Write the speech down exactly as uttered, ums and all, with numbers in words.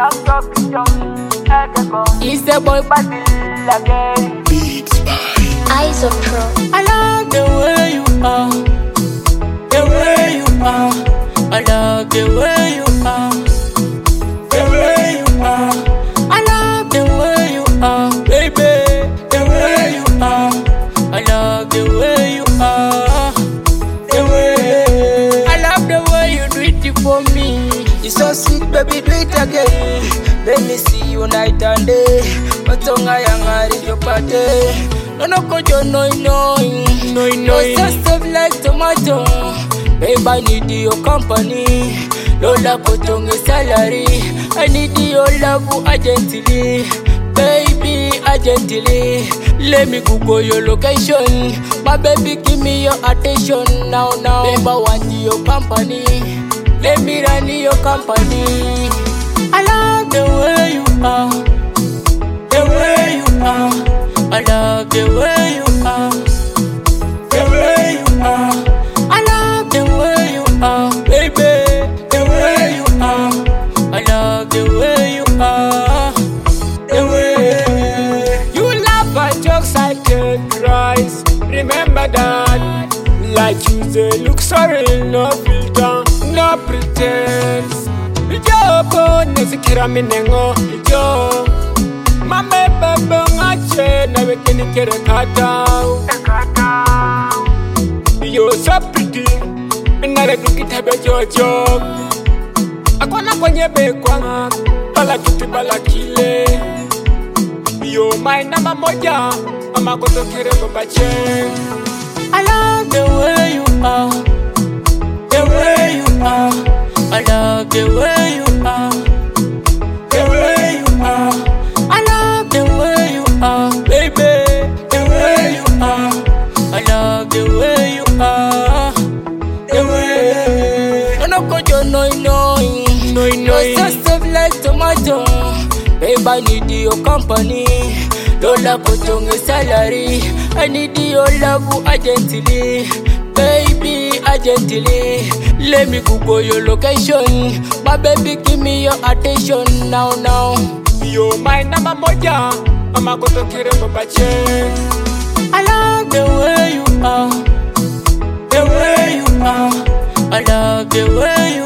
It's the boy Basil again. Beats by Eyes of Pro. I love the way you are, the way you are. I love the way you are, the way you are. I love the way you are, baby, the way you are. I love the way you are, the way. I love the way you do it for me. It's so sweet, baby, do it again. Let me see you night and day. Matonga yangari your party. No no kojo no no no no. So soft like tomato. Babe, I need your company. Lola kotonge salary. I need your love urgently. Baby, urgently. Let me Google your location. My baby, give me your attention now now. Babe, I want your company. Let me run your company. I love the way you are, the way you are. I love the way you are, the way you are. I love the way you are, baby, the way you are. I love the way you are, the way. You laugh at jokes I can cry. Remember that. Like you say, look sorry, no filter, no pretense. Yo, nezikira minengo, yo. Mame bebe ngache, na wekini kere katao. You're so pretty, minare dukitabe jojo. Akwana kwenye bekwanga, bala kiti bala kile. Yo my nama moja, mama koto kere babache. I love the way you are, the way you are. I love the way you are, the way you are. I love the way you are, baby, the way you are. I love the way you are, the way. No no kojo no no no no. So soft like tomato. Babe, I need your company. Lola kotonge salary. I need your love urgently. Baby, urgently. Let me Google your location. My baby, give me your attention now now. Yo my nama moja, mama koto kere babache. I love the way you are, the way you are. I love the way you